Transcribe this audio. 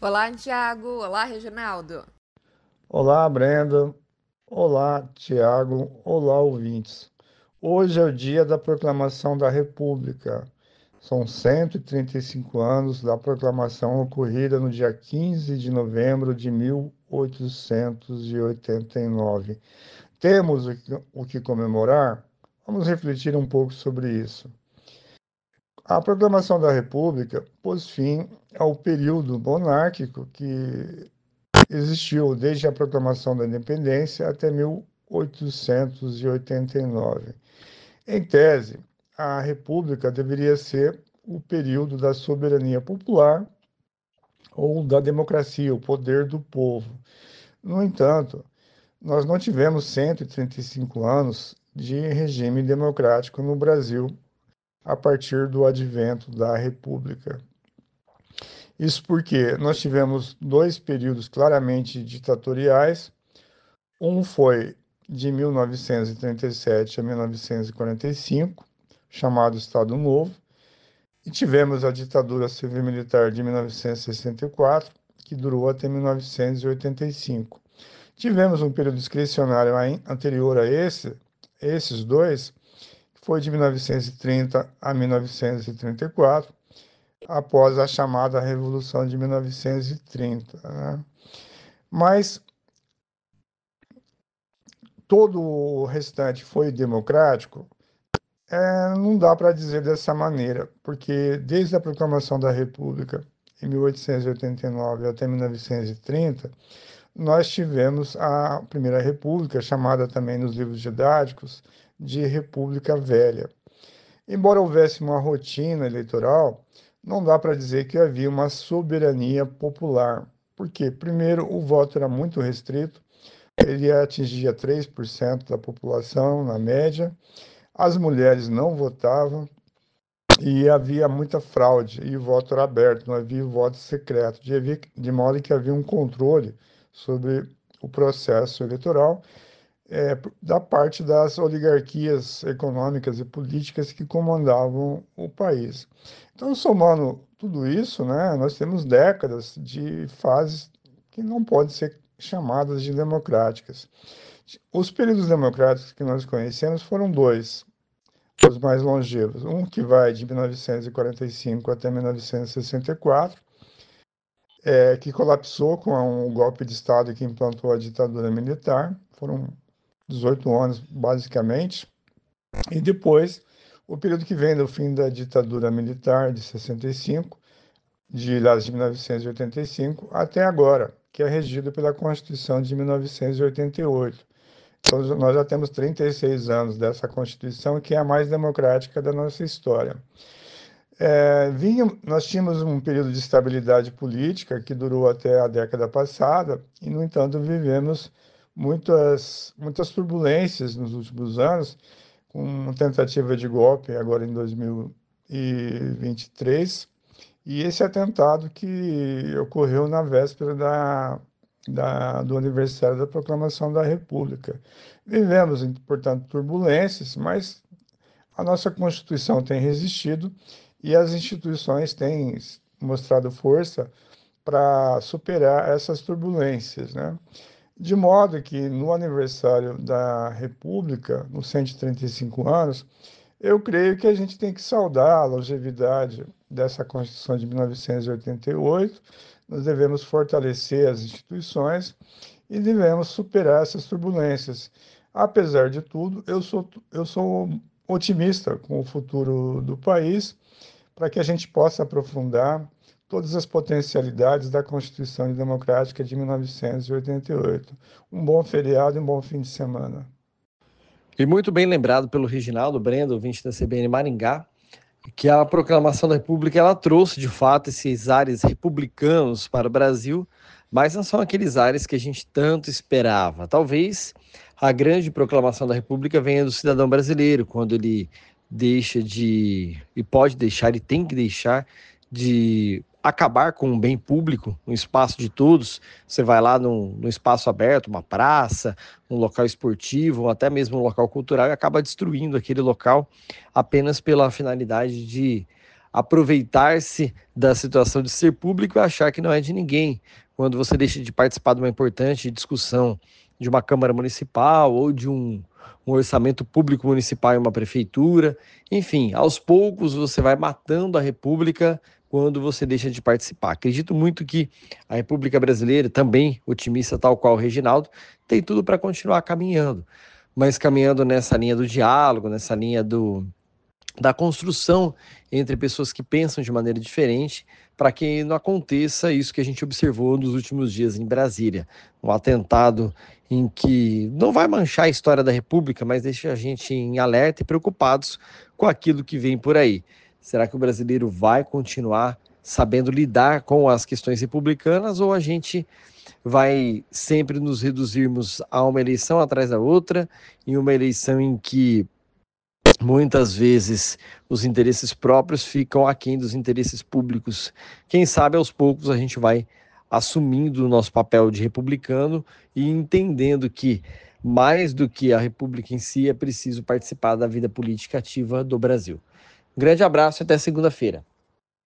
Olá, Tiago. Olá, Reginaldo. Olá, Brenda. Olá, Tiago. Olá, ouvintes. Hoje é o dia da proclamação da República. São 135 anos da proclamação ocorrida no dia 15 de novembro de 1889. Temos o que comemorar? Vamos refletir um pouco sobre isso. A proclamação da República pôs fim ao período monárquico que existiu desde a proclamação da independência até 1889. Em tese, a República deveria ser o período da soberania popular ou da democracia, o poder do povo. No entanto, nós não tivemos 135 anos de regime democrático no Brasil a partir do advento da República. Isso porque nós tivemos dois períodos claramente ditatoriais. Um foi de 1937 a 1945, chamado Estado Novo, e tivemos a ditadura civil-militar de 1964, que durou até 1985. Tivemos um período discricionário anterior a esses dois, que foi de 1930 a 1934, após a chamada Revolução de 1930, né? Mas todo o restante foi democrático. Não dá para dizer dessa maneira, porque desde a proclamação da República, em 1889 até 1930, nós tivemos a Primeira República, chamada também nos livros didáticos de República Velha. Embora houvesse uma rotina eleitoral, não dá para dizer que havia uma soberania popular, porque, primeiro, o voto era muito restrito, ele atingia 3% da população, na média. As mulheres não votavam e havia muita fraude, e o voto era aberto, não havia voto secreto, de modo que havia um controle sobre o processo eleitoral da parte das oligarquias econômicas e políticas que comandavam o país. Então, somando tudo isso, né, nós temos décadas de fases que não podem ser chamadas de democráticas. Os períodos democráticos que nós conhecemos foram dois, os mais longevos. Um que vai de 1945 até 1964, que colapsou com um golpe de Estado que implantou a ditadura militar. Foram 18 anos, basicamente. E depois, o período que vem do fim da ditadura militar, de 65, de 1985, até agora, que é regido pela Constituição de 1988. Então, nós já temos 36 anos dessa Constituição, que é a mais democrática da nossa história. Nós tínhamos um período de estabilidade política que durou até a década passada, e, no entanto, vivemos muitas turbulências nos últimos anos, com uma tentativa de golpe agora em 2023, e esse atentado que ocorreu na véspera do aniversário da proclamação da República. Vivemos, portanto, turbulências, mas a nossa Constituição tem resistido e as instituições têm mostrado força para superar essas turbulências, né? De modo que no aniversário da República, nos 135 anos, eu creio que a gente tem que saudar a longevidade dessa Constituição de 1988, nós devemos fortalecer as instituições e devemos superar essas turbulências. Apesar de tudo, eu sou otimista com o futuro do país, para que a gente possa aprofundar todas as potencialidades da Constituição Democrática de 1988. Um bom feriado e um bom fim de semana. E muito bem lembrado pelo Reginaldo Brendo, ouvinte da CBN Maringá, que a proclamação da República ela trouxe de fato esses ares republicanos para o Brasil, mas não são aqueles ares que a gente tanto esperava. Talvez a grande proclamação da República venha do cidadão brasileiro, quando ele deixa de, e pode deixar, e tem que deixar de acabar com um bem público, um espaço de todos. Você vai lá num espaço aberto, uma praça, um local esportivo, ou até mesmo um local cultural, e acaba destruindo aquele local apenas pela finalidade de aproveitar-se da situação de ser público e achar que não é de ninguém. Quando você deixa de participar de uma importante discussão de uma Câmara Municipal ou de um orçamento público municipal em uma prefeitura, enfim, aos poucos você vai matando a República quando você deixa de participar. Acredito muito que a República Brasileira, também otimista tal qual o Reginaldo, tem tudo para continuar caminhando, mas caminhando nessa linha do diálogo, nessa linha da construção entre pessoas que pensam de maneira diferente, para que não aconteça isso que a gente observou nos últimos dias em Brasília, um atentado em que não vai manchar a história da República, mas deixa a gente em alerta e preocupados com aquilo que vem por aí. Será que o brasileiro vai continuar sabendo lidar com as questões republicanas, ou a gente vai sempre nos reduzirmos a uma eleição atrás da outra, em uma eleição em que muitas vezes os interesses próprios ficam aquém dos interesses públicos? Quem sabe aos poucos a gente vai assumindo o nosso papel de republicano e entendendo que, mais do que a República em si, é preciso participar da vida política ativa do Brasil. Um grande abraço e até segunda-feira.